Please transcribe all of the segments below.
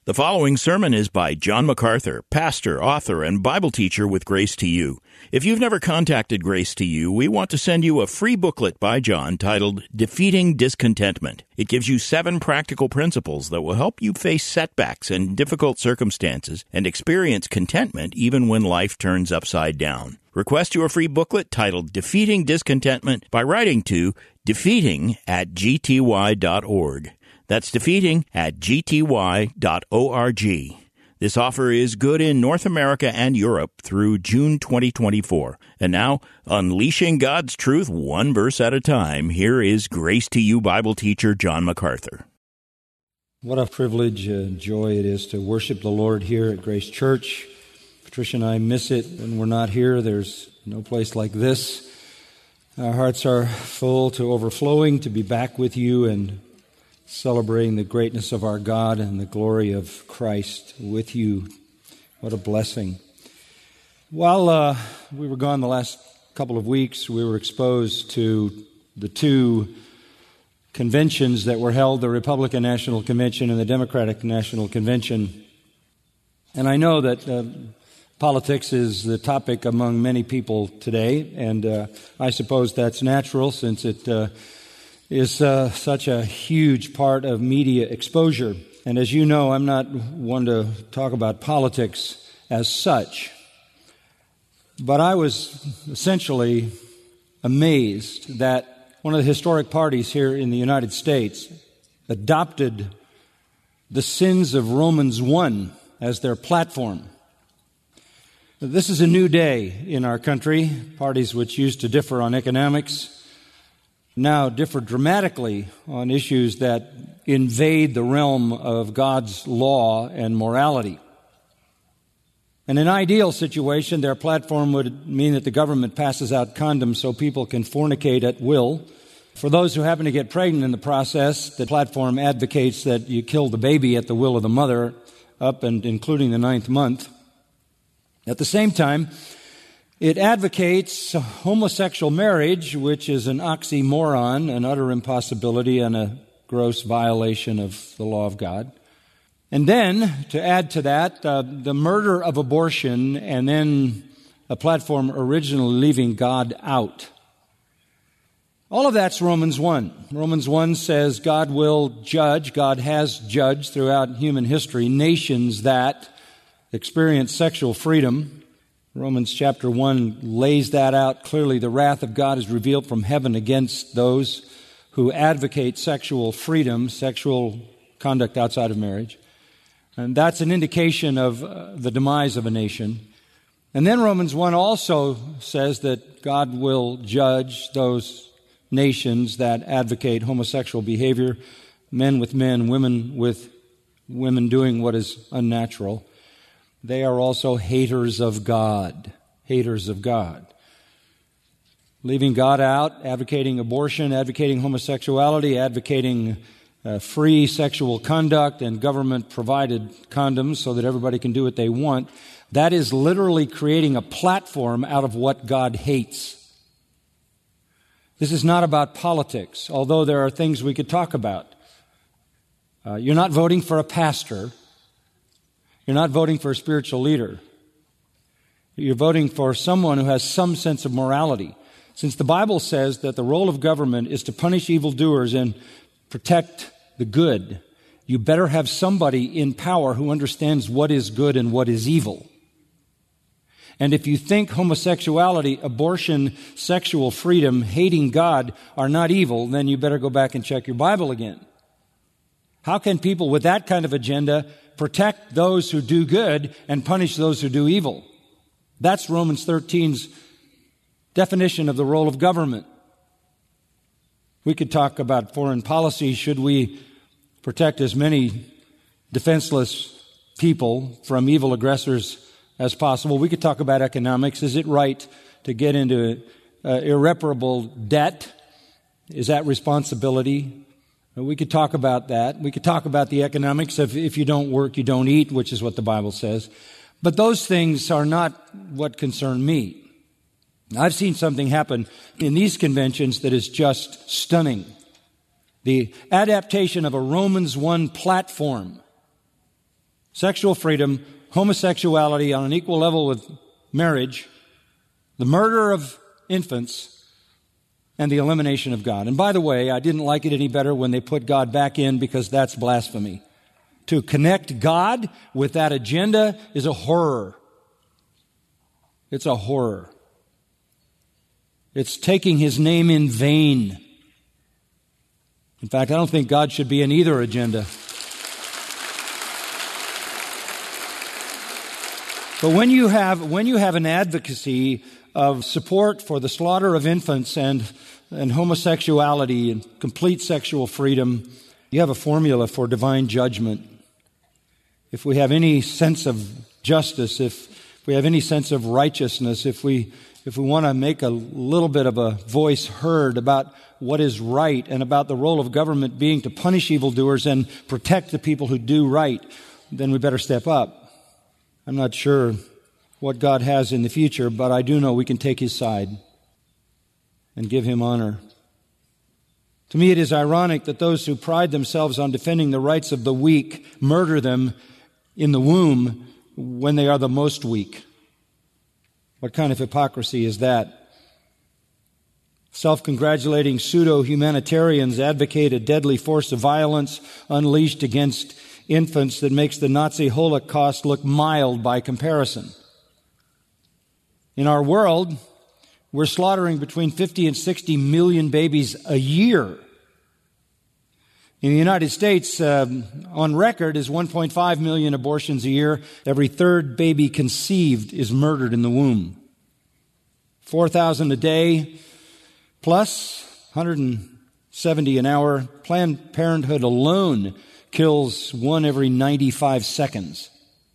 The following sermon is by John MacArthur, pastor, author, and Bible teacher with Grace to You. If you've never contacted Grace to You, we want to send you a free booklet by John titled Defeating Discontentment. It gives you 7 practical principles that will help you face setbacks and difficult circumstances and experience contentment even when life turns upside down. Request your free booklet titled Defeating Discontentment by writing to defeating@gty.org. That's defeating@gty.org. This offer is good in North America and Europe through June 2024. And now, unleashing God's truth one verse at a time, here is Grace to You Bible teacher John MacArthur. What a privilege and joy it is to worship the Lord here at Grace Church. Patricia and I miss it when we're not here. There's no place like this. Our hearts are full to overflowing to be back with you and celebrating the greatness of our God and the glory of Christ with you. What a blessing. While we were gone the last couple of weeks, we were exposed to the 2 conventions that were held, the Republican National Convention and the Democratic National Convention. And I know that politics is the topic among many people today, and I suppose that's natural since it is such a huge part of media exposure. And as you know, I'm not one to talk about politics as such. But I was essentially amazed that one of the historic parties here in the United States adopted the sins of Romans 1 as their platform. This is a new day in our country. Parties which used to differ on economics now differ dramatically on issues that invade the realm of God's law and morality. In an ideal situation, their platform would mean that the government passes out condoms so people can fornicate at will. For those who happen to get pregnant in the process, the platform advocates that you kill the baby at the will of the mother, up and including the 9th month. At the same time, it advocates homosexual marriage, which is an oxymoron, an utter impossibility, and a gross violation of the law of God. And then, to add to that, the murder of abortion, and then a platform originally leaving God out. All of that's Romans 1. Romans 1 says God will judge, God has judged throughout human history, nations that experience sexual freedom. Romans chapter 1 lays that out clearly. The wrath of God is revealed from heaven against those who advocate sexual freedom, sexual conduct outside of marriage. And that's an indication of the demise of a nation. And then Romans 1 also says that God will judge those nations that advocate homosexual behavior, men with men, women with women doing what is unnatural. They are also haters of God. Haters of God. Leaving God out, advocating abortion, advocating homosexuality, advocating free sexual conduct and government-provided condoms so that everybody can do what they want. That is literally creating a platform out of what God hates. This is not about politics, although there are things we could talk about. You're not voting for a pastor. You're not voting for a spiritual leader. You're voting for someone who has some sense of morality. Since the Bible says that the role of government is to punish evildoers and protect the good, you better have somebody in power who understands what is good and what is evil. And if you think homosexuality, abortion, sexual freedom, hating God are not evil, then you better go back and check your Bible again. How can people with that kind of agenda protect those who do good and punish those who do evil? That's Romans 13's definition of the role of government. We could talk about foreign policy. Should we protect as many defenseless people from evil aggressors as possible? We could talk about economics. Is it right to get into irreparable debt? Is that responsibility? We could talk about that. We could talk about the economics of if you don't work, you don't eat, which is what the Bible says. But those things are not what concern me. I've seen something happen in these conventions that is just stunning. The adaptation of a Romans 1 platform sexual freedom, homosexuality on an equal level with marriage, the murder of infants, and the elimination of God. And by the way, I didn't like it any better when they put God back in, because that's blasphemy. To connect God with that agenda is a horror. It's a horror. It's taking His name in vain. In fact, I don't think God should be in either agenda. But when you have an advocacy of support for the slaughter of infants and homosexuality and complete sexual freedom, you have a formula for divine judgment. If we have any sense of justice, if we have any sense of righteousness, if we want to make a little bit of a voice heard about what is right and about the role of government being to punish evildoers and protect the people who do right, then we better step up. I'm not sure what God has in the future, but I do know we can take His side and give Him honor. To me, it is ironic that those who pride themselves on defending the rights of the weak murder them in the womb when they are the most weak. What kind of hypocrisy is that? Self-congratulating pseudo-humanitarians advocate a deadly force of violence unleashed against infants that makes the Nazi Holocaust look mild by comparison. In our world, we're slaughtering between 50 and 60 million babies a year. In the United States, on record, is 1.5 million abortions a year. Every third baby conceived is murdered in the womb. 4,000 a day, plus 170 an hour. Planned Parenthood alone kills one every 95 seconds.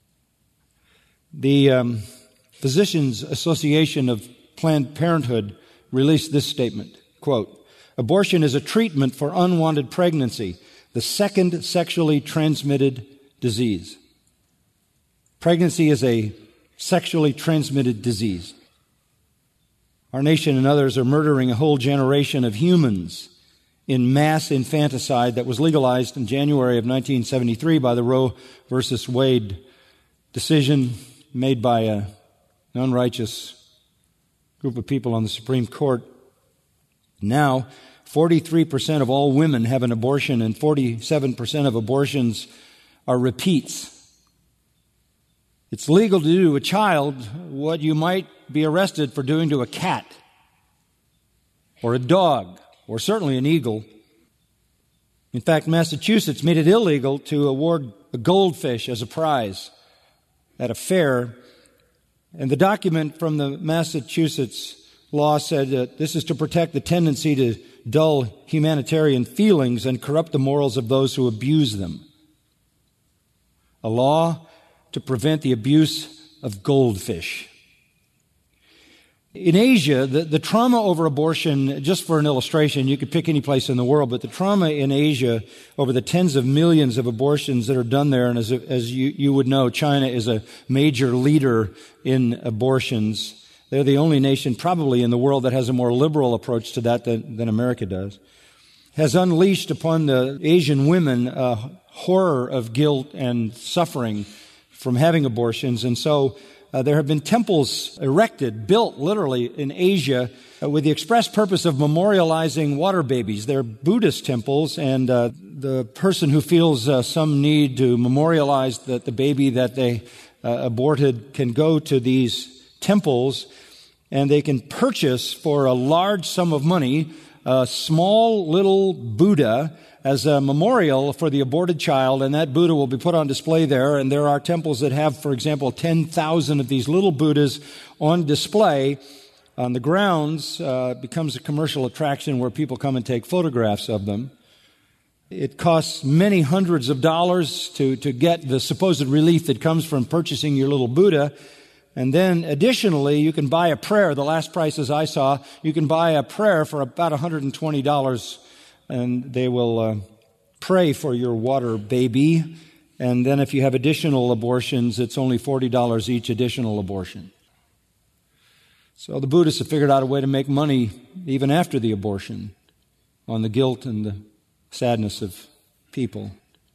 The Physicians Association of Planned Parenthood released this statement, quote, "Abortion is a treatment for unwanted pregnancy, the second sexually transmitted disease." Pregnancy is a sexually transmitted disease. Our nation and others are murdering a whole generation of humans in mass infanticide that was legalized in January of 1973 by the Roe versus Wade decision made by an unrighteous group of people on the Supreme Court. Now, 43% of all women have an abortion, and 47% of abortions are repeats. It's legal to do to a child what you might be arrested for doing to a cat or a dog or certainly an eagle. In fact, Massachusetts made it illegal to award a goldfish as a prize at a fair. And the document from the Massachusetts law said that this is to protect the tendency to dull humanitarian feelings and corrupt the morals of those who abuse them. A law to prevent the abuse of goldfish. In Asia, the trauma over abortion, just for an illustration, you could pick any place in the world, but the trauma in Asia over the tens of millions of abortions that are done there, and as you would know, China is a major leader in abortions. They're the only nation probably in the world that has a more liberal approach to that than America does. Has unleashed upon the Asian women a horror of guilt and suffering from having abortions. And so there have been temples erected, built literally in Asia with the express purpose of memorializing water babies. They're Buddhist temples, and the person who feels some need to memorialize that the baby that they aborted can go to these temples, and they can purchase for a large sum of money a small little Buddha as a memorial for the aborted child, and that Buddha will be put on display there. And there are temples that have, for example, 10,000 of these little Buddhas on display on the grounds. Becomes a commercial attraction where people come and take photographs of them. It costs many hundreds of dollars to get the supposed relief that comes from purchasing your little Buddha. And then additionally, you can buy a prayer. The last prices I saw, you can buy a prayer for about $120, and they will pray for your water baby. And then if you have additional abortions, it's only $40 each additional abortion. So the Buddhists have figured out a way to make money even after the abortion on the guilt and the sadness of people.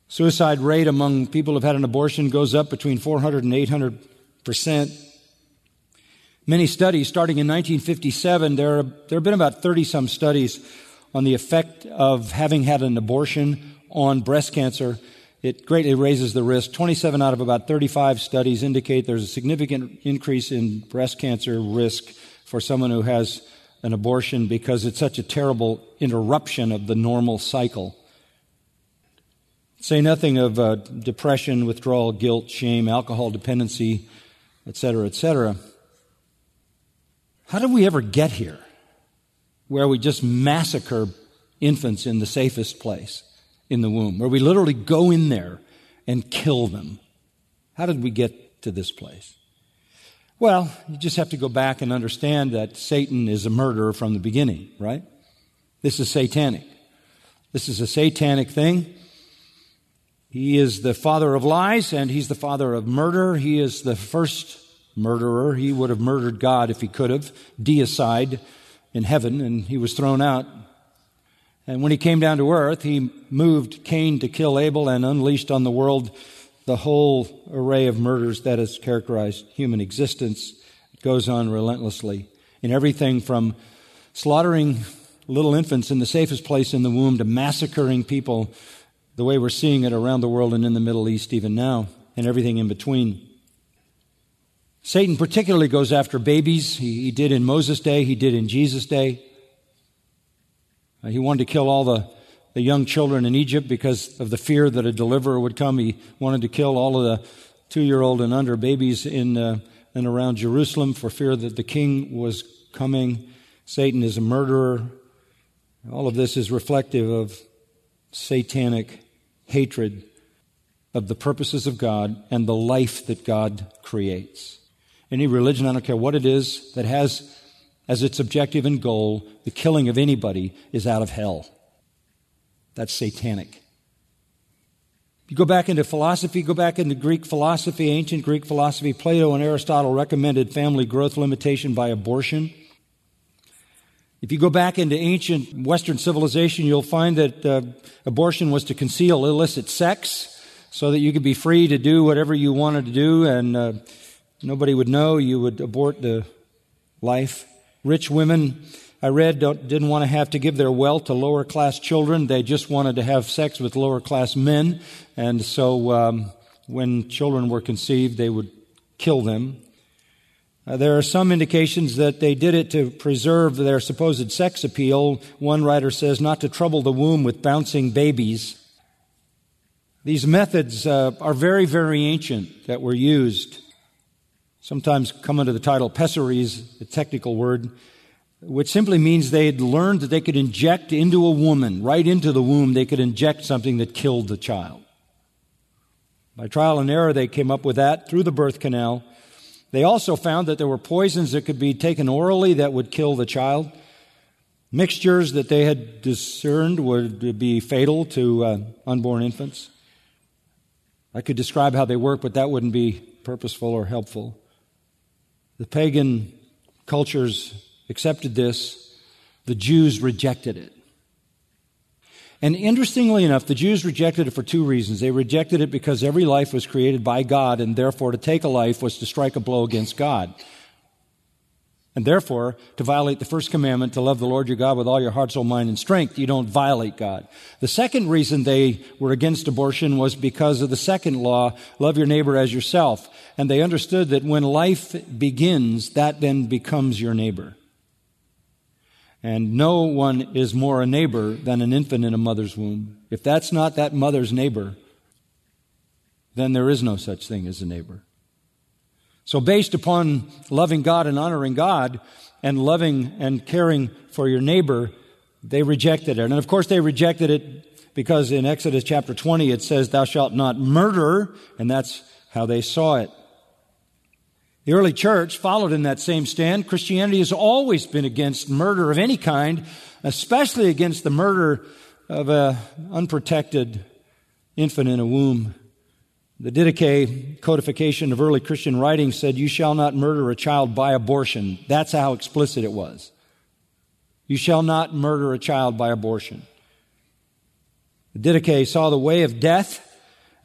Suicide rate among people who have had an abortion goes up between 400 and 800%. Many studies, starting in 1957, there have been about 30-some studies on the effect of having had an abortion on breast cancer. It greatly raises the risk. 27 out of about 35 studies indicate there's a significant increase in breast cancer risk for someone who has an abortion because it's such a terrible interruption of the normal cycle. Say nothing of depression, withdrawal, guilt, shame, alcohol dependency, etc., etc. How did we ever get here where we just massacre infants in the safest place, in the womb, where we literally go in there and kill them? How did we get to this place? Well, you just have to go back and understand that Satan is a murderer from the beginning, right? This is satanic. This is a satanic thing. He is the father of lies, and he's the father of murder. He is the first murderer. He would have murdered God if he could have, deicide in heaven, and he was thrown out. And when he came down to earth, he moved Cain to kill Abel and unleashed on the world the whole array of murders that has characterized human existence. It goes on relentlessly in everything from slaughtering little infants in the safest place in the womb to massacring people the way we're seeing it around the world and in the Middle East even now, and everything in between. Satan particularly goes after babies. He did in Moses' day. He did in Jesus' day. He wanted to kill all the young children in Egypt because of the fear that a deliverer would come. He wanted to kill all of the 2-year-old and under babies in and around Jerusalem for fear that the king was coming. Satan is a murderer. All of this is reflective of satanic hatred of the purposes of God and the life that God creates. Any religion, I don't care what it is, that has as its objective and goal the killing of anybody is out of hell. That's satanic. You go back into philosophy, go back into Greek philosophy, ancient Greek philosophy. Plato and Aristotle recommended family growth limitation by abortion. If you go back into ancient Western civilization, you'll find that abortion was to conceal illicit sex so that you could be free to do whatever you wanted to do and nobody would know. You would abort the life. Rich women, I read, didn't want to have to give their wealth to lower class children. They just wanted to have sex with lower class men. And so when children were conceived, they would kill them. There are some indications that they did it to preserve their supposed sex appeal. One writer says not to trouble the womb with bouncing babies. These methods are very, very ancient that were used. Sometimes come under the title pessaries, a technical word, which simply means they had learned that they could inject into a woman, right into the womb, they could inject something that killed the child. By trial and error, they came up with that through the birth canal. They also found that there were poisons that could be taken orally that would kill the child. Mixtures that they had discerned would be fatal to unborn infants. I could describe how they work, but that wouldn't be purposeful or helpful. The pagan cultures accepted this. The Jews rejected it. And interestingly enough, the Jews rejected it for two reasons. They rejected it because every life was created by God, and therefore to take a life was to strike a blow against God. And therefore, to violate the first commandment, to love the Lord your God with all your heart, soul, mind, and strength, you don't violate God. The second reason they were against abortion was because of the second law, love your neighbor as yourself. And they understood that when life begins, that then becomes your neighbor. And no one is more a neighbor than an infant in a mother's womb. If that's not that mother's neighbor, then there is no such thing as a neighbor. So based upon loving God and honoring God and loving and caring for your neighbor, they rejected it. And of course they rejected it because in Exodus chapter 20 it says, thou shalt not murder, and that's how they saw it. The early church followed in that same stand. Christianity has always been against murder of any kind, especially against the murder of an unprotected infant in a womb. The Didache codification of early Christian writings said, you shall not murder a child by abortion. That's how explicit it was. You shall not murder a child by abortion. The Didache saw the way of death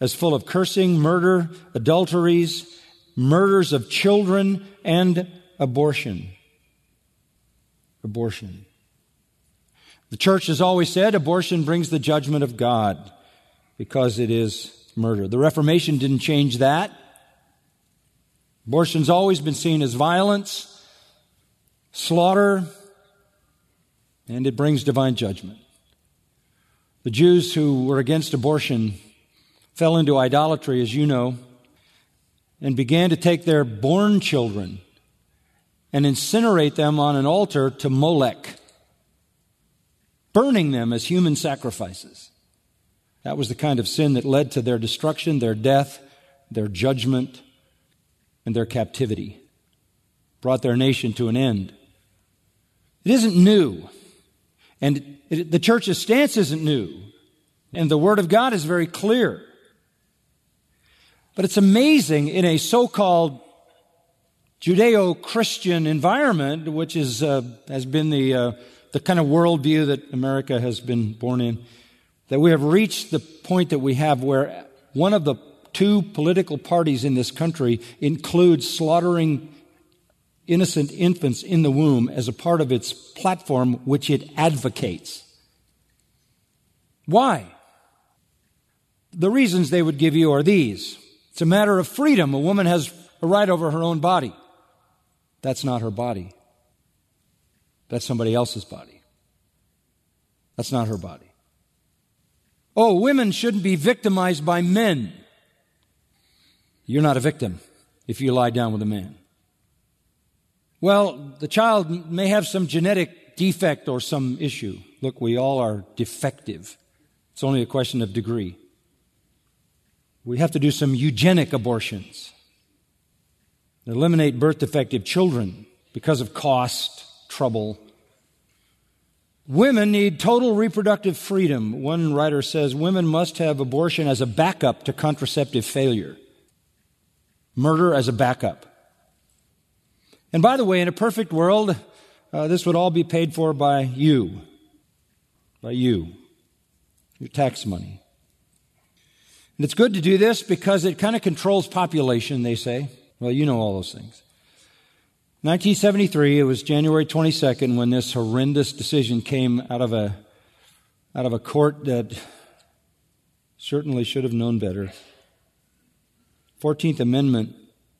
as full of cursing, murder, adulteries, murders of children, and abortion. Abortion. The church has always said abortion brings the judgment of God because it is murder. The Reformation didn't change that. Abortion's always been seen as violence, slaughter, and it brings divine judgment. The Jews who were against abortion fell into idolatry, as you know, and began to take their born children and incinerate them on an altar to Molech, burning them as human sacrifices. That was the kind of sin that led to their destruction, their death, their judgment, and their captivity. Brought their nation to an end. It isn't new. And the church's stance isn't new. And the Word of God is very clear. But it's amazing in a so-called Judeo-Christian environment, which has been the kind of worldview that America has been born in, that we have reached the point that we have where one of the two political parties in this country includes slaughtering innocent infants in the womb as a part of its platform, which it advocates. Why? The reasons they would give you are these. It's a matter of freedom. A woman has a right over her own body. That's not her body. That's somebody else's body. That's not her body. Oh, women shouldn't be victimized by men. You're not a victim if you lie down with a man. Well, the child may have some genetic defect or some issue. Look, we all are defective. It's only a question of degree. We have to do some eugenic abortions. Eliminate birth defective children because of cost, trouble. Women need total reproductive freedom. One writer says women must have abortion as a backup to contraceptive failure. Murder as a backup. And by the way, in a perfect world, this would all be paid for by you. By you. Your tax money. And it's good to do this because it kind of controls population, they say. Well, you know all those things. 1973, it was January 22nd when this horrendous decision came out of a court that certainly should have known better. 14th Amendment.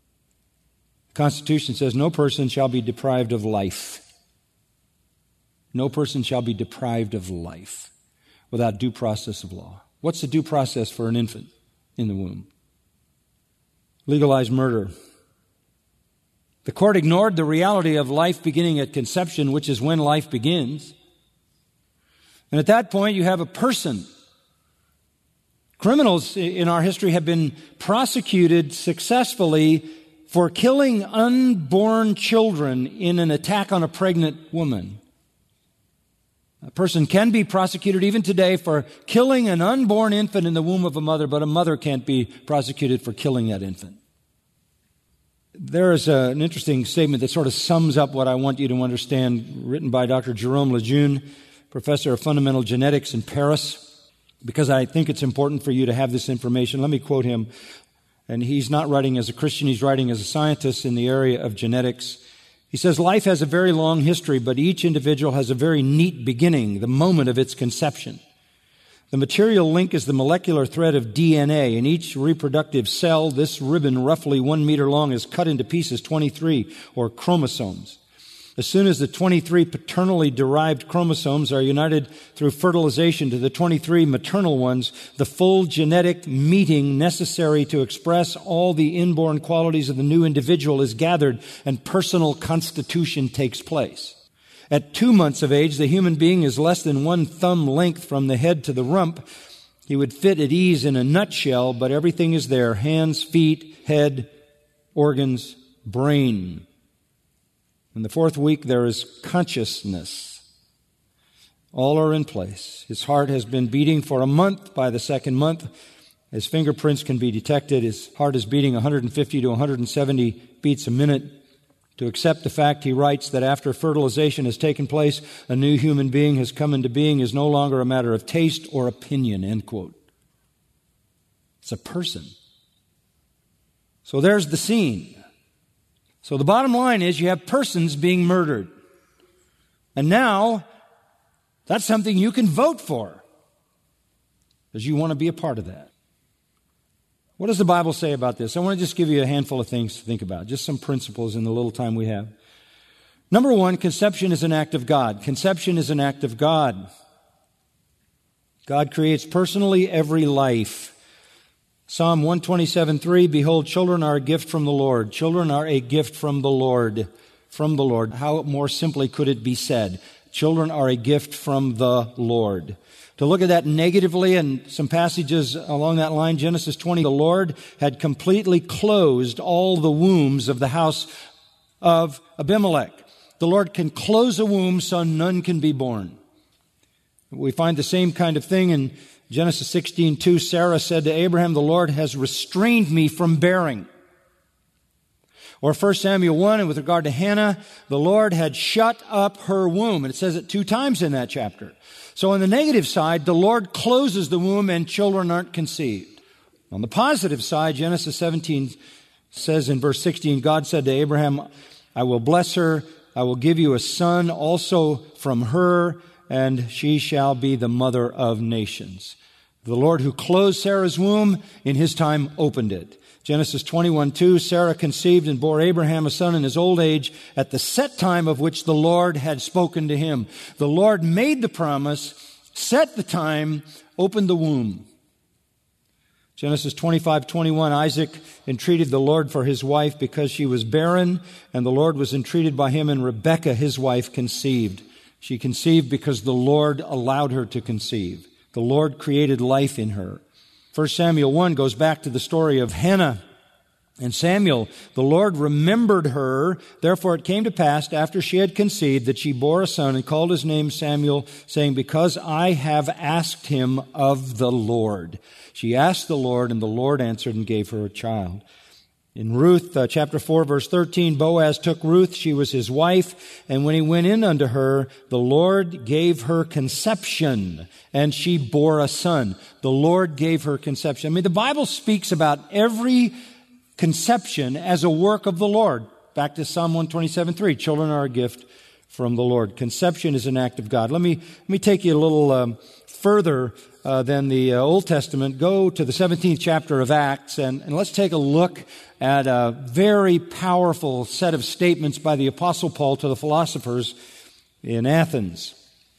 The Constitution says no person shall be deprived of life. No person shall be deprived of life without due process of law. What's the due process for an infant in the womb? Legalize murder. The court ignored the reality of life beginning at conception, which is when life begins. And at that point, you have a person. Criminals in our history have been prosecuted successfully for killing unborn children in an attack on a pregnant woman. A person can be prosecuted even today for killing an unborn infant in the womb of a mother, but a mother can't be prosecuted for killing that infant. There is an interesting statement that sort of sums up what I want you to understand, written by Dr. Jerome Lejeune, professor of fundamental genetics in Paris, because I think it's important for you to have this information. Let me quote him. And he's not writing as a Christian, he's writing as a scientist in the area of genetics. He says, life has a very long history, but each individual has a very neat beginning, the moment of its conception. The material link is the molecular thread of DNA. In each reproductive cell, this ribbon, roughly 1 meter long, is cut into pieces, 23, or chromosomes. As soon as the 23 paternally derived chromosomes are united through fertilization to the 23 maternal ones, the full genetic meeting necessary to express all the inborn qualities of the new individual is gathered, and personal constitution takes place. At 2 months of age, the human being is less than 1 thumb length from the head to the rump. He would fit at ease in a nutshell, but everything is there: hands, feet, head, organs, brain. In the 4th week, there is consciousness. All are in place. His heart has been beating for a month. By the 2nd month, his fingerprints can be detected. His heart is beating 150 to 170 beats a minute. To accept the fact, he writes, that after fertilization has taken place, a new human being has come into being is no longer a matter of taste or opinion, end quote. It's a person. So there's the scene. So the bottom line is you have persons being murdered. And now, that's something you can vote for, because you want to be a part of that. What does the Bible say about this? I want to just give you a handful of things to think about, just some principles in the little time we have. Number one, conception is an act of God. Conception is an act of God. God creates personally every life. Psalm 127:3, behold, children are a gift from the Lord. Children are a gift from the Lord. From the Lord. How more simply could it be said? Children are a gift from the Lord. To look at that negatively, and some passages along that line, Genesis 20, the Lord had completely closed all the wombs of the house of Abimelech. The Lord can close a womb so none can be born. We find the same kind of thing in Genesis 16:2. Sarah said to Abraham, the Lord has restrained me from bearing. Or 1 Samuel 1, and with regard to Hannah, the Lord had shut up her womb. And it says it 2 times in that chapter. So on the negative side, the Lord closes the womb and children aren't conceived. On the positive side, Genesis 17 says in verse 16, God said to Abraham, I will bless her, I will give you a son also from her, and she shall be the mother of nations. The Lord who closed Sarah's womb, in His time opened it. Genesis 21:2, Sarah conceived and bore Abraham a son in his old age at the set time of which the Lord had spoken to him. The Lord made the promise, set the time, opened the womb. Genesis 25:21, Isaac entreated the Lord for his wife because she was barren, and the Lord was entreated by him, and Rebekah, his wife, conceived. She conceived because the Lord allowed her to conceive. The Lord created life in her. 1 Samuel 1 goes back to the story of Hannah and Samuel. The Lord remembered her. Therefore it came to pass after she had conceived that she bore a son and called his name Samuel, saying, because I have asked him of the Lord. She asked the Lord, and the Lord answered and gave her a child. In Ruth chapter 4, verse 13, Boaz took Ruth, she was his wife, and when he went in unto her, the Lord gave her conception, and she bore a son. The Lord gave her conception. I mean, the Bible speaks about every conception as a work of the Lord. Back to Psalm 127:3, children are a gift from the Lord. Conception is an act of God. Let me take you a little further than the Old Testament. Go to the 17th chapter of Acts, and let's take a look at a very powerful set of statements by the Apostle Paul to the philosophers in Athens.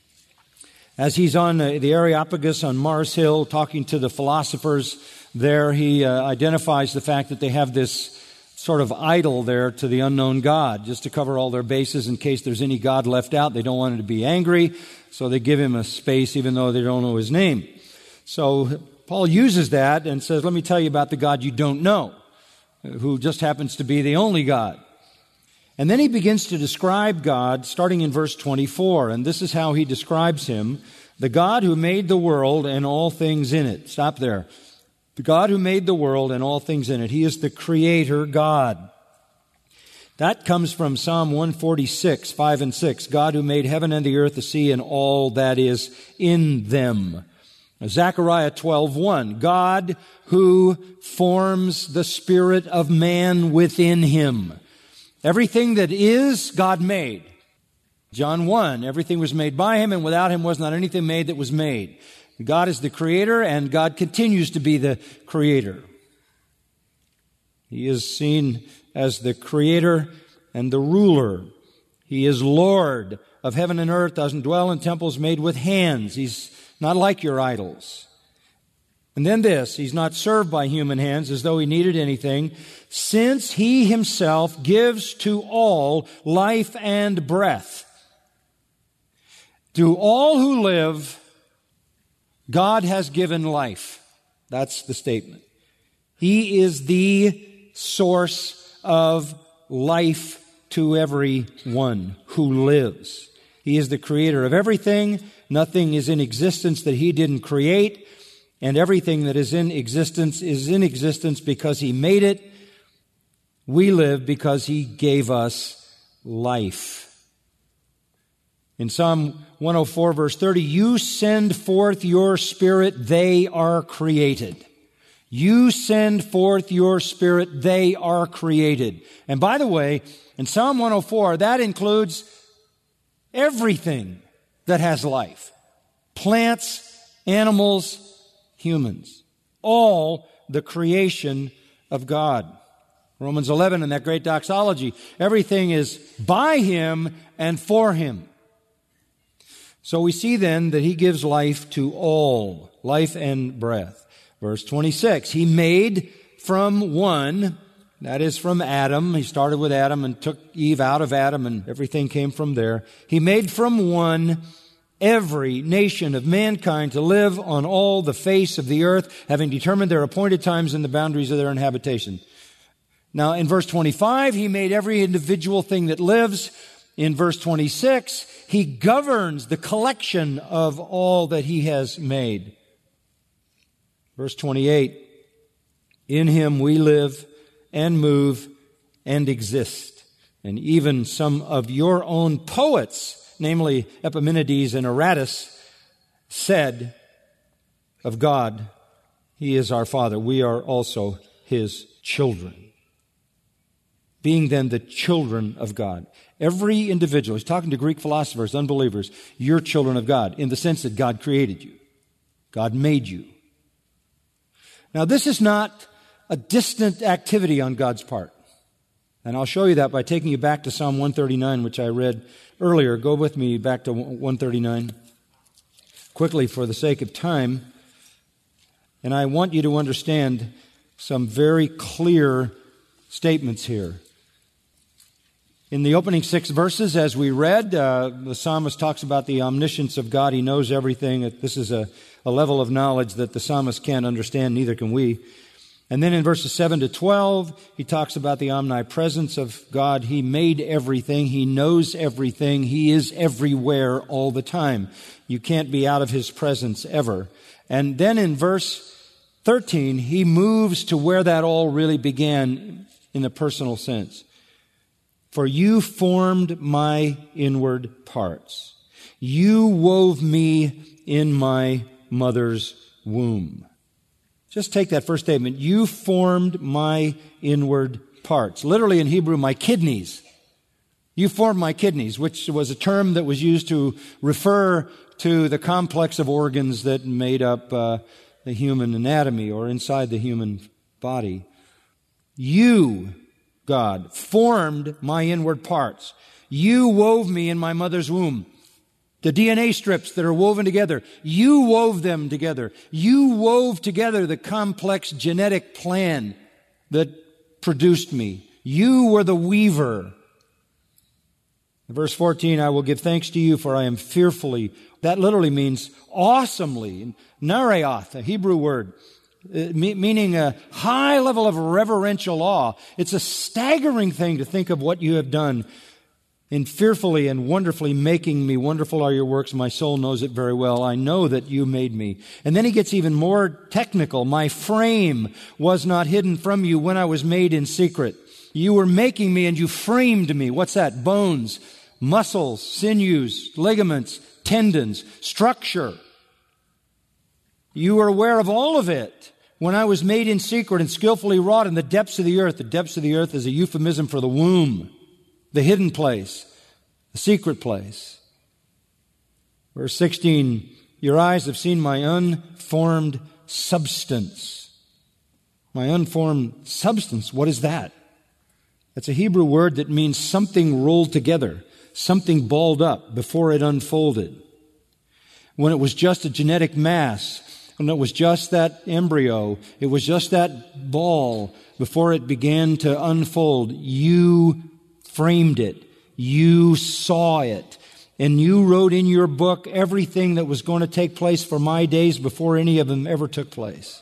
As he's on the Areopagus on Mars Hill talking to the philosophers there, he identifies the fact that they have this sort of idol there to the unknown God, just to cover all their bases in case there's any God left out. They don't want him to be angry, so they give him a space even though they don't know his name. So Paul uses that and says, let me tell you about the God you don't know, who just happens to be the only God. And then he begins to describe God starting in verse 24, and this is how he describes him: the God who made the world and all things in it. Stop there. The God who made the world and all things in it. He is the Creator God. That comes from Psalm 146, 5 and 6. God who made heaven and the earth, the sea, and all that is in them. Zechariah 12:1. God who forms the spirit of man within him. Everything that is, God made. John 1. Everything was made by him, and without him was not anything made that was made. God is the Creator, and God continues to be the Creator. He is seen as the Creator and the ruler. He is Lord of heaven and earth, doesn't dwell in temples made with hands. He's not like your idols. And then this, He's not served by human hands as though He needed anything, since He Himself gives to all life and breath. To all who live, God has given life. That's the statement. He is the source of life to everyone who lives. He is the Creator of everything. Nothing is in existence that He didn't create. And everything that is in existence because He made it. We live because He gave us life. In Psalm 104, verse 30, you send forth your Spirit, they are created. You send forth your Spirit, they are created. And by the way, in Psalm 104, that includes everything that has life. Plants, animals, humans. All the creation of God. Romans 11 in that great doxology, everything is by Him and for Him. So we see then that He gives life to all, life and breath. Verse 26, He made from one, that is from Adam. He started with Adam and took Eve out of Adam, and everything came from there. He made from one every nation of mankind to live on all the face of the earth, having determined their appointed times and the boundaries of their inhabitation. Now, in verse 25, He made every individual thing that lives. In verse 26, He governs the collection of all that He has made. Verse 28, in Him we live and move and exist. And even some of your own poets, namely Epimenides and Aratus, said of God, He is our Father. We are also His children. Being then the children of God. Every individual, he's talking to Greek philosophers, unbelievers, you're children of God, in the sense that God created you. God made you. Now, this is not a distant activity on God's part. And I'll show you that by taking you back to Psalm 139, which I read earlier. Go with me back to 139 quickly for the sake of time. And I want you to understand some very clear statements here. In the opening 6 verses, as we read, the psalmist talks about the omniscience of God. He knows everything. This is a level of knowledge that the psalmist can't understand, neither can we. And then in verses 7 to 12, he talks about the omnipresence of God. He made everything. He knows everything. He is everywhere all the time. You can't be out of His presence ever. And then in verse 13, he moves to where that all really began in the personal sense. For you formed my inward parts. You wove me in my mother's womb. Just take that first statement. You formed my inward parts. Literally in Hebrew, my kidneys. You formed my kidneys, which was a term that was used to refer to the complex of organs that made up the human anatomy or inside the human body. You, God, formed my inward parts. You wove me in my mother's womb. The DNA strips that are woven together, you wove them together. You wove together the complex genetic plan that produced me. You were the weaver. Verse 14, I will give thanks to you, for I am fearfully. That literally means awesomely. Nareoth, a Hebrew word, meaning a high level of reverential awe. It's a staggering thing to think of what you have done in fearfully and wonderfully making me. Wonderful are your works. My soul knows it very well. I know that you made me. And then he gets even more technical. My frame was not hidden from you when I was made in secret. You were making me and you framed me. What's that? Bones, muscles, sinews, ligaments, tendons, structure. You were aware of all of it when I was made in secret and skillfully wrought in the depths of the earth. The depths of the earth is a euphemism for the womb, the hidden place, the secret place. Verse 16, your eyes have seen my unformed substance. My unformed substance, what is that? It's a Hebrew word that means something rolled together, something balled up before it unfolded. When it was just a genetic mass, when it was just that embryo, it was just that ball before it began to unfold, you framed it. You saw it. And you wrote in your book everything that was going to take place for my days before any of them ever took place.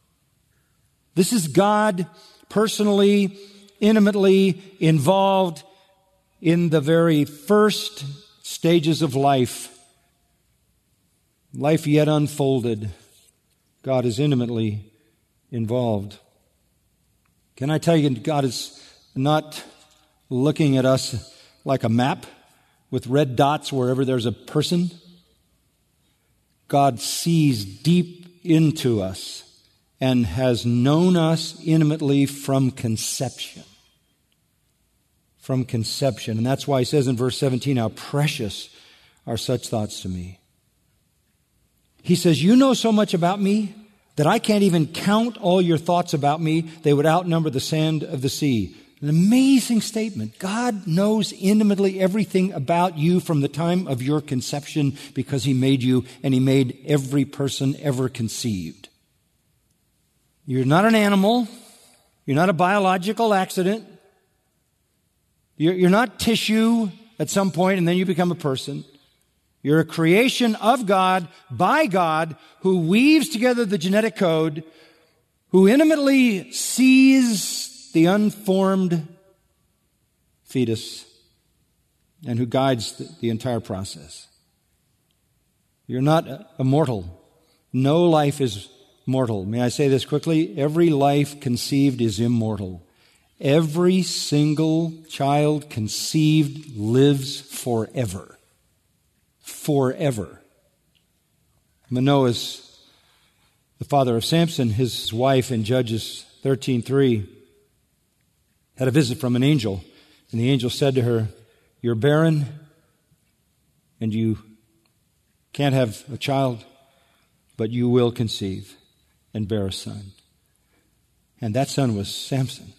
This is God personally, intimately involved in the very first stages of life. Life yet unfolded. God is intimately involved. Can I tell you, God is not looking at us like a map with red dots wherever there's a person. God sees deep into us and has known us intimately from conception. From conception. And that's why he says in verse 17, how precious are such thoughts to me. He says, you know so much about me that I can't even count all your thoughts about me. They would outnumber the sand of the sea. An amazing statement. God knows intimately everything about you from the time of your conception because He made you and He made every person ever conceived. You're not an animal. You're not a biological accident. You're not tissue at some point and then you become a person. You're a creation of God, by God, who weaves together the genetic code, who intimately sees the unformed fetus, and who guides the entire process. You're not immortal. No life is mortal. May I say this quickly? Every life conceived is immortal. Every single child conceived lives forever. Forever. Manoah's the father of Samson. His wife in Judges 13:3 had a visit from an angel. And the angel said to her, you're barren and you can't have a child, but you will conceive and bear a son. And that son was Samson.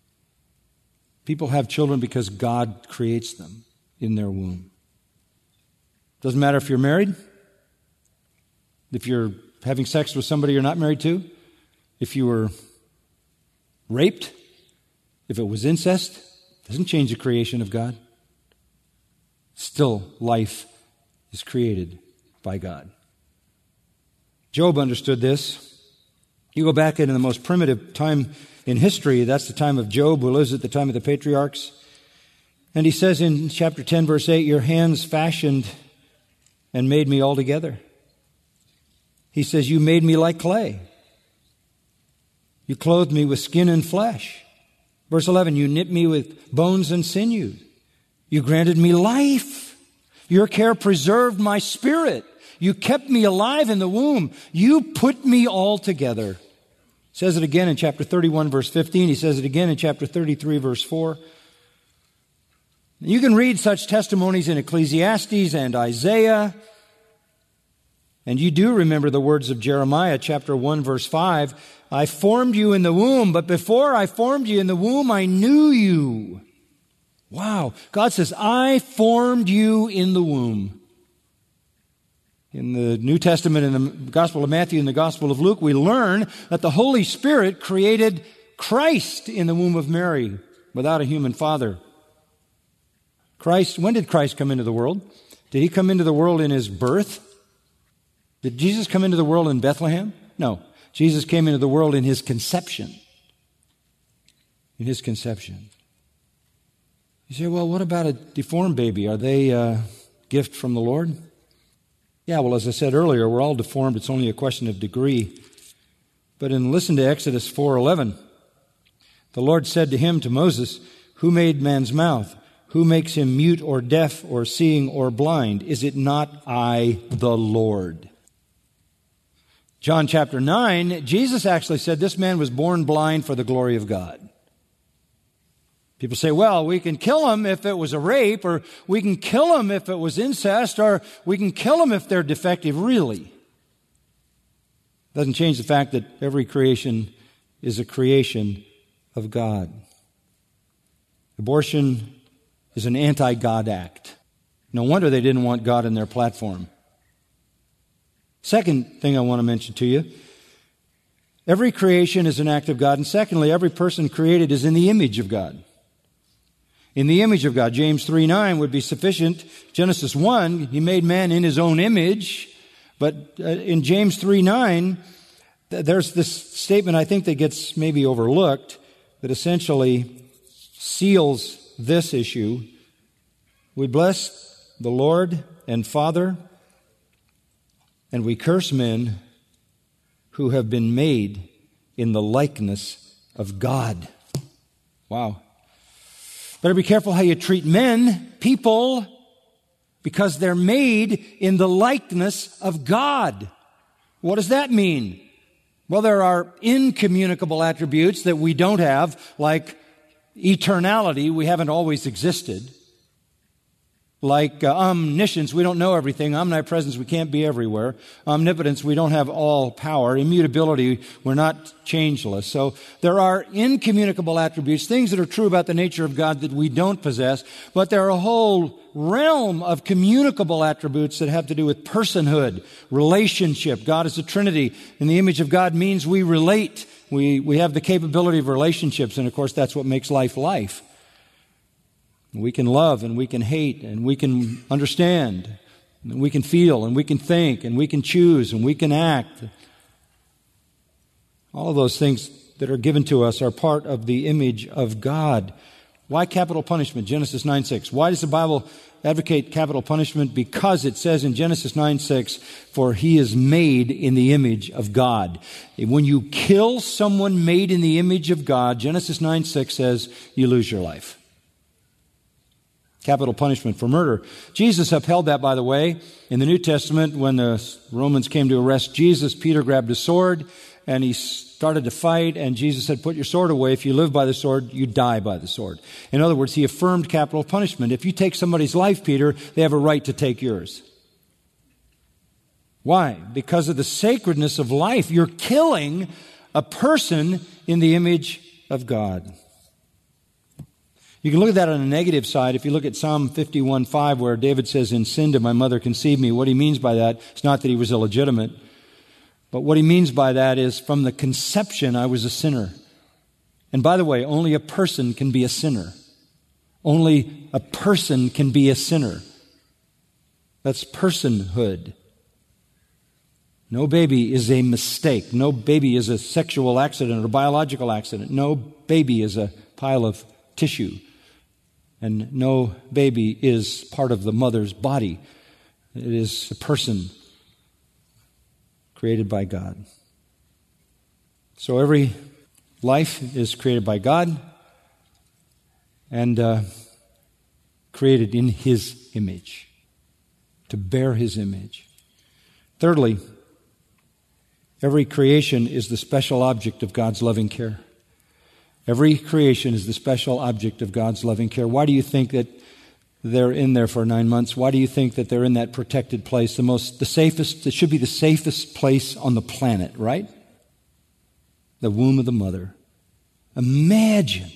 People have children because God creates them in their womb. Doesn't matter if you're married, if you're having sex with somebody you're not married to, if you were raped, if it was incest, doesn't change the creation of God. Still, life is created by God. Job understood this. You go back into the most primitive time in history, that's the time of Job, who lives at the time of the patriarchs. And he says in chapter 10, verse 8, your hands fashioned and made me altogether. He says, you made me like clay. You clothed me with skin and flesh. Verse 11, you knit me with bones and sinew. You granted me life. Your care preserved my spirit. You kept me alive in the womb. You put me all together. He says it again in chapter 31, verse 15. He says it again in chapter 33, verse 4. You can read such testimonies in Ecclesiastes and Isaiah. And you do remember the words of Jeremiah, chapter 1, verse 5. I formed you in the womb, but before I formed you in the womb, I knew you. Wow. God says, I formed you in the womb. In the New Testament, in the Gospel of Matthew and the Gospel of Luke, we learn that the Holy Spirit created Christ in the womb of Mary without a human father. Christ, when did Christ come into the world? Did He come into the world in His birth? Did Jesus come into the world in Bethlehem? No. Jesus came into the world in His conception. In His conception. You say, well, what about a deformed baby? Are they a gift from the Lord? Yeah, well, as I said earlier, we're all deformed. It's only a question of degree. But listen to Exodus 4:11. The Lord said to him, to Moses, who made man's mouth? Who makes him mute or deaf or seeing or blind? Is it not I, the Lord? John chapter 9, Jesus actually said this man was born blind for the glory of God. People say, well, we can kill him if it was a rape, or we can kill him if it was incest, or we can kill him if they're defective. Really? Doesn't change the fact that every creation is a creation of God. Abortion is an anti-God act. No wonder they didn't want God in their platform. Second thing I want to mention to you, every creation is an act of God, and secondly, every person created is in the image of God. In the image of God. James 3:9 would be sufficient. Genesis 1, He made man in His own image, but in James 3:9, there's this statement I think that gets maybe overlooked that essentially seals this issue. We bless the Lord and Father, and we curse men who have been made in the likeness of God. Wow. Better be careful how you treat men, people, because they're made in the likeness of God. What does that mean? Well, there are incommunicable attributes that we don't have, like eternality. We haven't always existed. Like omniscience, we don't know everything. Omnipresence, we can't be everywhere. Omnipotence, we don't have all power. Immutability, we're not changeless. So there are incommunicable attributes, things that are true about the nature of God that we don't possess, but there are a whole realm of communicable attributes that have to do with personhood, relationship. God is a Trinity, and the image of God means we relate. We have the capability of relationships, and of course that's what makes life life. We can love and we can hate and we can understand and we can feel and we can think and we can choose and we can act. All of those things that are given to us are part of the image of God. Why capital punishment? Genesis 9:6. Why does the Bible advocate capital punishment? Because it says in Genesis 9:6, for he is made in the image of God. When you kill someone made in the image of God, Genesis 9:6 says you lose your life. Capital punishment for murder. Jesus upheld that, by the way. In the New Testament, when the Romans came to arrest Jesus, Peter grabbed a sword and he started to fight, and Jesus said, put your sword away. If you live by the sword, you die by the sword. In other words, he affirmed capital punishment. If you take somebody's life, Peter, they have a right to take yours. Why? Because of the sacredness of life. You're killing a person in the image of God. You can look at that on a negative side. If you look at Psalm 51:5, where David says, in sin did my mother conceive me. What he means by that is not that he was illegitimate, but what he means by that is from the conception I was a sinner. And by the way, only a person can be a sinner. Only a person can be a sinner. That's personhood. No baby is a mistake. No baby is a sexual accident or biological accident. No baby is a pile of tissue. And no baby is part of the mother's body. It is a person created by God. So every life is created by God and created in His image, to bear His image. Thirdly, every creation is the special object of God's loving care. Every creation is the special object of God's loving care. Why do you think that they're in there for 9 months? Why do you think that they're in that protected place? The safest, it should be the safest place on the planet, right? The womb of the mother. Imagine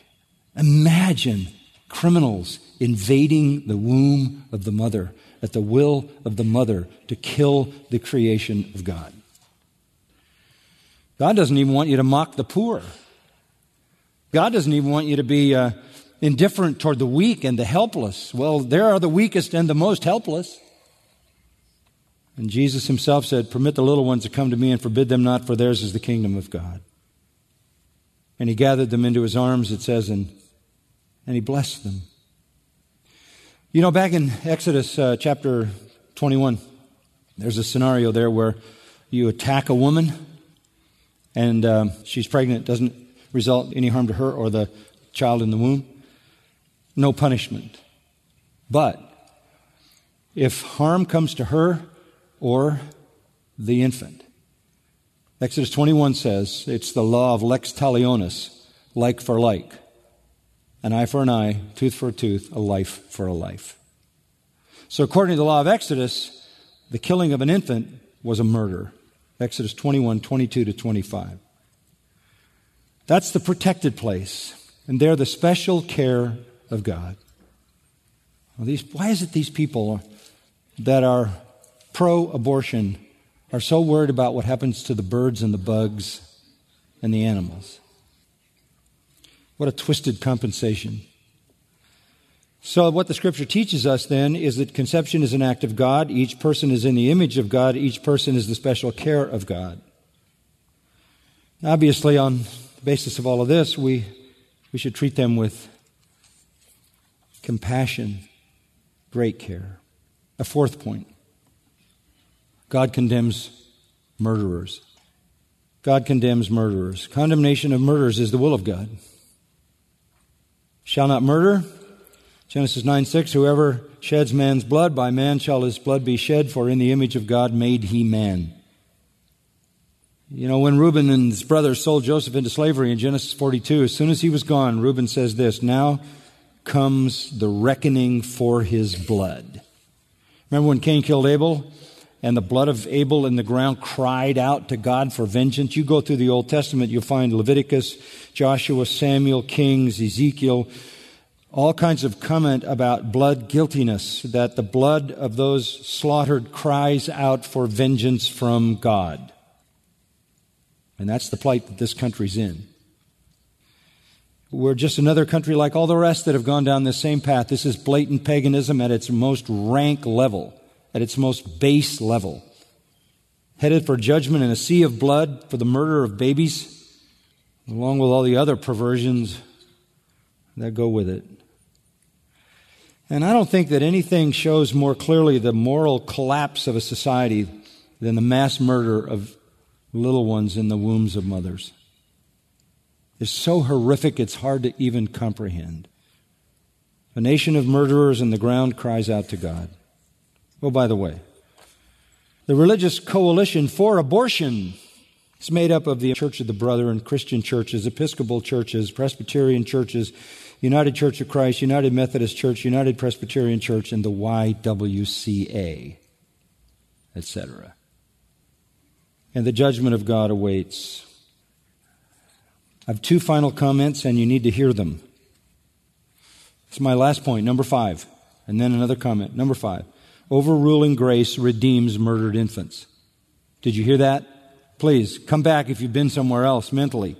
criminals invading the womb of the mother at the will of the mother to kill the creation of God. God doesn't even want you to mock the poor. God doesn't even want you to be indifferent toward the weak and the helpless. Well, there are the weakest and the most helpless. And Jesus himself said, permit the little ones to come to me and forbid them not, for theirs is the kingdom of God. And he gathered them into his arms, it says, and he blessed them. You know, back in Exodus chapter 21, there's a scenario there where you attack a woman and she's pregnant. Doesn't result any harm to her or the child in the womb. No punishment. But if harm comes to her or the infant, Exodus 21 says it's the law of lex talionis, like for like. An eye for an eye, tooth for a tooth, a life for a life. So according to the law of Exodus, the killing of an infant was a murder. Exodus 21, 22 to 25. That's the protected place. And they're the special care of God. Well, why is it these people that are pro-abortion are so worried about what happens to the birds and the bugs and the animals? What a twisted compensation. So what the Scripture teaches us then is that conception is an act of God. Each person is in the image of God. Each person is the special care of God. Obviously, on the basis of all of this, we should treat them with compassion, great care. A fourth point. God condemns murderers. God condemns murderers. Condemnation of murderers is the will of God. Shall not murder. Genesis 9:6, whoever sheds man's blood, by man shall his blood be shed, for in the image of God made he man. You know, when Reuben and his brothers sold Joseph into slavery in Genesis 42, as soon as he was gone, Reuben says this, now comes the reckoning for his blood. Remember when Cain killed Abel and the blood of Abel in the ground cried out to God for vengeance? You go through the Old Testament, you'll find Leviticus, Joshua, Samuel, Kings, Ezekiel, all kinds of comment about blood guiltiness, that the blood of those slaughtered cries out for vengeance from God. And that's the plight that this country's in. We're just another country like all the rest that have gone down this same path. This is blatant paganism at its most rank level, at its most base level. Headed for judgment in a sea of blood for the murder of babies, along with all the other perversions that go with it. And I don't think that anything shows more clearly the moral collapse of a society than the mass murder of little ones in the wombs of mothers. It's so horrific it's hard to even comprehend. A nation of murderers and the ground cries out to God. Oh, by the way, the religious coalition for abortion is made up of the Church of the Brethren, Christian churches, Episcopal churches, Presbyterian churches, United Church of Christ, United Methodist Church, United Presbyterian Church, and the YWCA, etc. And the judgment of God awaits. I have two final comments, and you need to hear them. It's my last point, number 5, and then another comment. Number 5, overruling grace redeems murdered infants. Did you hear that? Please, come back if you've been somewhere else mentally.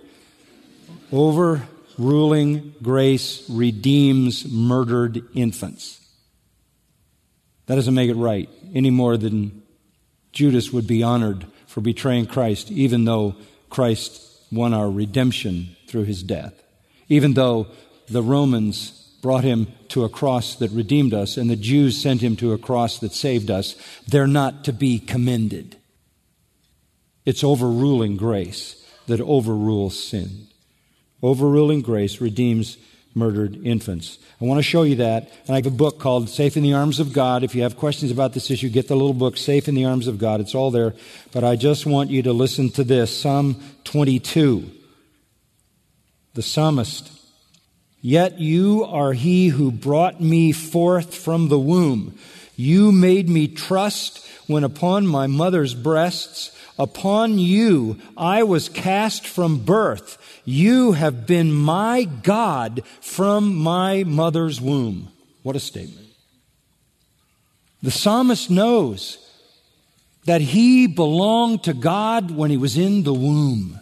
Overruling grace redeems murdered infants. That doesn't make it right any more than Judas would be honored for betraying Christ, even though Christ won our redemption through his death. Even though the Romans brought him to a cross that redeemed us and the Jews sent him to a cross that saved us, they're not to be commended. It's overruling grace that overrules sin. Overruling grace redeems murdered infants. I want to show you that. And I have a book called Safe in the Arms of God. If you have questions about this issue, get the little book, Safe in the Arms of God. It's all there. But I just want you to listen to this. Psalm 22. The psalmist. Yet you are he who brought me forth from the womb. You made me trust when upon my mother's breasts. Upon you I was cast from birth. You have been my God from my mother's womb. What a statement. The psalmist knows that he belonged to God when he was in the womb.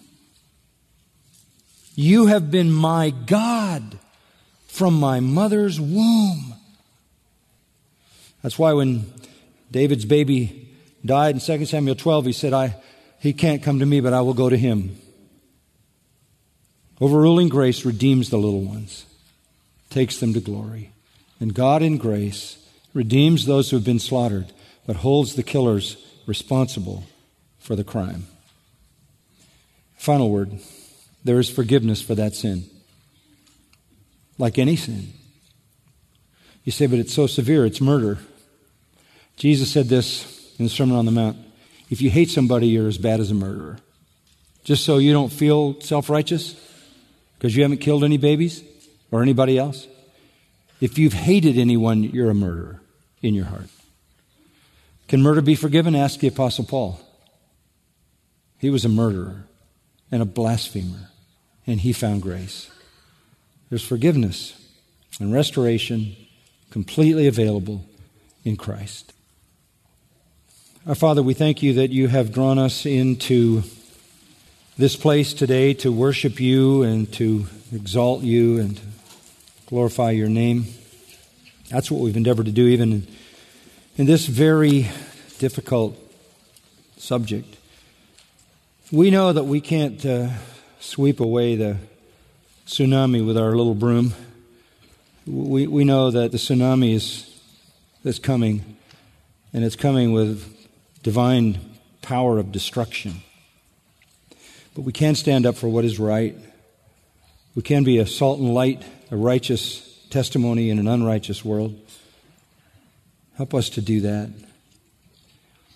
You have been my God from my mother's womb. That's why when David's baby died in 2 Samuel 12, he said, he can't come to me, but I will go to him. Overruling grace redeems the little ones, takes them to glory. And God in grace redeems those who have been slaughtered, but holds the killers responsible for the crime. Final word, there is forgiveness for that sin. Like any sin. You say, but it's so severe, it's murder. Jesus said this in the Sermon on the Mount. If you hate somebody, you're as bad as a murderer. Just so you don't feel self-righteous, because you haven't killed any babies or anybody else. If you've hated anyone, you're a murderer in your heart. Can murder be forgiven? Ask the Apostle Paul. He was a murderer and a blasphemer, and he found grace. There's forgiveness and restoration completely available in Christ. Our Father, we thank you that you have drawn us into this place today to worship you and to exalt you and to glorify your name. That's what we've endeavored to do even in this very difficult subject. We know that we can't sweep away the tsunami with our little broom. We know that the tsunami is coming, and it's coming with divine power of destruction. But we can stand up for what is right. We can be a salt and light, a righteous testimony in an unrighteous world. Help us to do that.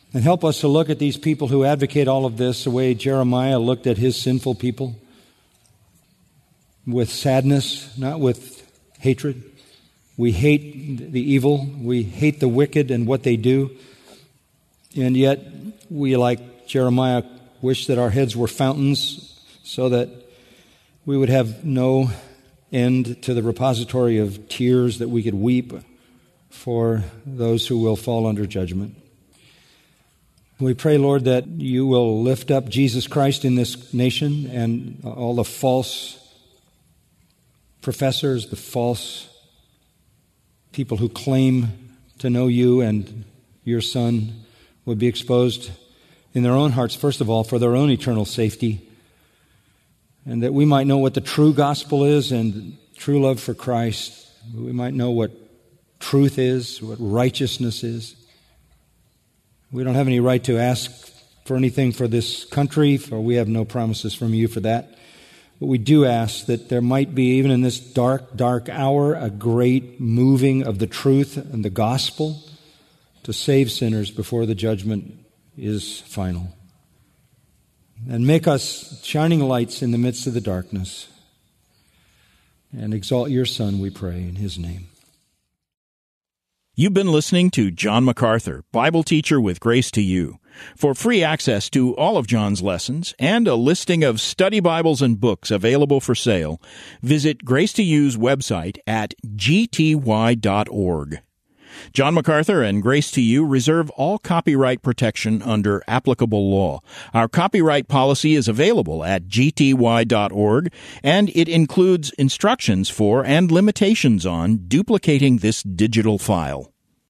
And help us to look at these people who advocate all of this the way Jeremiah looked at his sinful people, with sadness, not with hatred. We hate the evil. We hate the wicked and what they do. And yet we, like Jeremiah, wish that our heads were fountains so that we would have no end to the repository of tears that we could weep for those who will fall under judgment. We pray, Lord, that you will lift up Jesus Christ in this nation and all the false professors, the false people who claim to know you and your Son would be exposed in their own hearts, first of all, for their own eternal safety, and that we might know what the true gospel is and true love for Christ. We might know what truth is, what righteousness is. We don't have any right to ask for anything for this country, for we have no promises from you for that. But we do ask that there might be, even in this dark, dark hour, a great moving of the truth and the gospel to save sinners before the judgment is final. And make us shining lights in the midst of the darkness. And exalt your Son, we pray, in his name. You've been listening to John MacArthur, Bible teacher with Grace to You. For free access to all of John's lessons and a listing of study Bibles and books available for sale, visit Grace to You's website at gty.org. John MacArthur and Grace to You reserve all copyright protection under applicable law. Our copyright policy is available at gty.org, and it includes instructions for and limitations on duplicating this digital file.